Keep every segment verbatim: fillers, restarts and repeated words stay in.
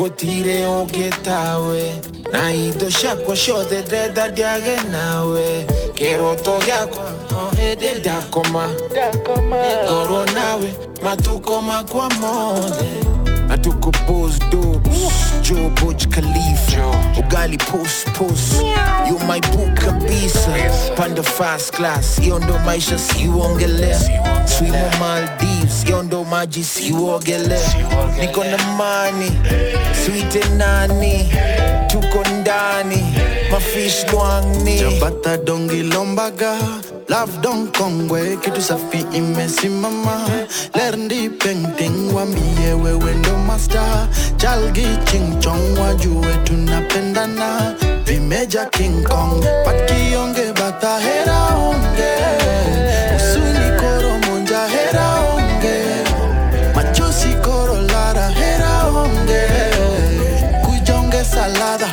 Gotire ogetawe na idosha kwa shode dreda diage nawe keroto yako ede dakoma Goro nawe matukoma kwa mode Matuko Boss Dubs Joe Burj Khalifa Ugali Post Post You my book kabisa Panda fast class Yondo maisha siuongelea Swimo Maldives Yondo maji siuogelea Niko na money Sweet nani Tuko ndani Mafish luangni Jabata dongi lombaga Love don kongwe kitu safi imesimama Lerndi painting wambie wewe ndo master Chalgi ching chong wajue tunapendana Vimeja King Kong Patkionge bata hera onge Usuni koro monja hera onge Machosi koro lara hera onge Kujonge salada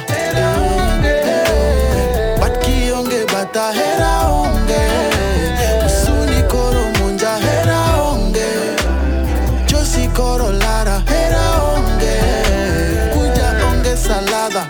Patkionge bata hera onge Usuni koro monja hera onge Josi koro lara hera onge Kuja onge salada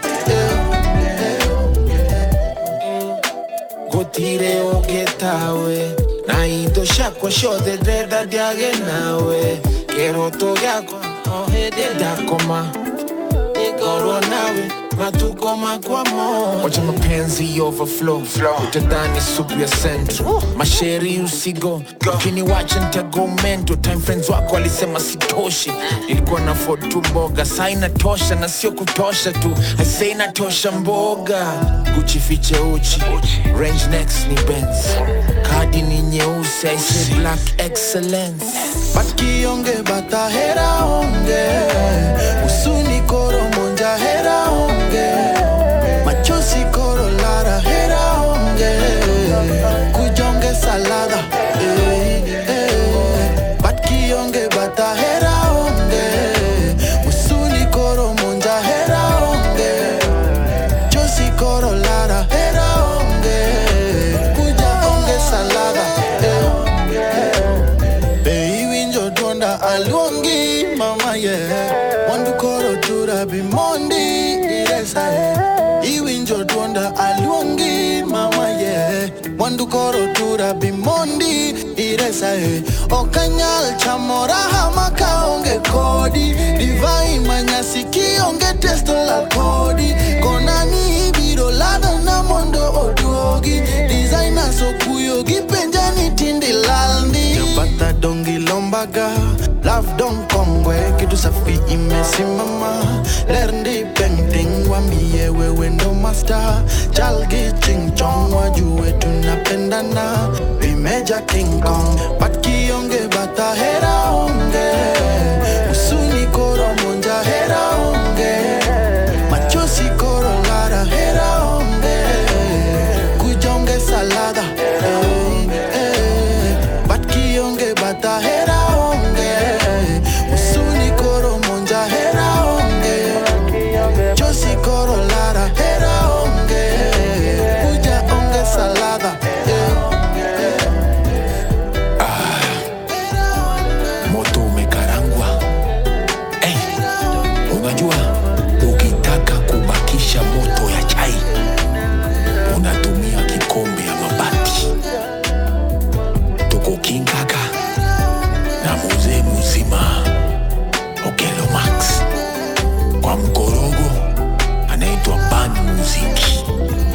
Gotire ogetawe na idosha kwa shode dreda diage nawe keroto yako ede dakoma Goro nawe matukoma kwa mo Wacha mapenzi overflow Utadhani supu ya centro Masheri usigo Kini wacha nitago mento Time friends wako walisema sitoshi Nilikuwa na afford tu mboga Sa inatosha na sio kutosha tu I say inatosha mboga Gucci fiche uchi Range next ni Benz Kadi ni nyeusi I say black excellence Patkionge bata hera onge Usuni koro monja hera onge Machosi koro lara hera onge Kujonge salada eh, eh. Patkionge bata hera onge Usuni koro monja hera onge Josi koro lara hera onge Kuja onge salada eh. Baby winjo donda alongi mama yeah Wandu koro tura bimondi iresa yeah Iwinjo donda alongi mama yeah Wandu koro tura bimondi iresa yeah Okanyal chamora hamaka onge kodi Divine manyasi ki onge testo la kodi Konani biro lada na mondo oduogi Designer so kuyogi penjani tindi lalni Jabata dongi lombaga Love don kongwe kitu safi imesimama Lerndi painting wambie wewe ndo master Chalgi ching chong wajue tunapendana Vimeja King Kong Patkionge bata hera onge Usuni koro monja hera onge Machosi koro lara hera onge Kujonge salada eh, eh. Patkionge bata hera onge Usuni koro monja hera onge Josi koro lara hera onge Kuja onge salada eh. Moto umekarangwa hey, unajua ukitaka kubakisha moto ya chai unatumia kikombe ya mabati Tuko King Kaka na mzee mzima Okelo Max kwa mkorogo anaitwa Ban Muziki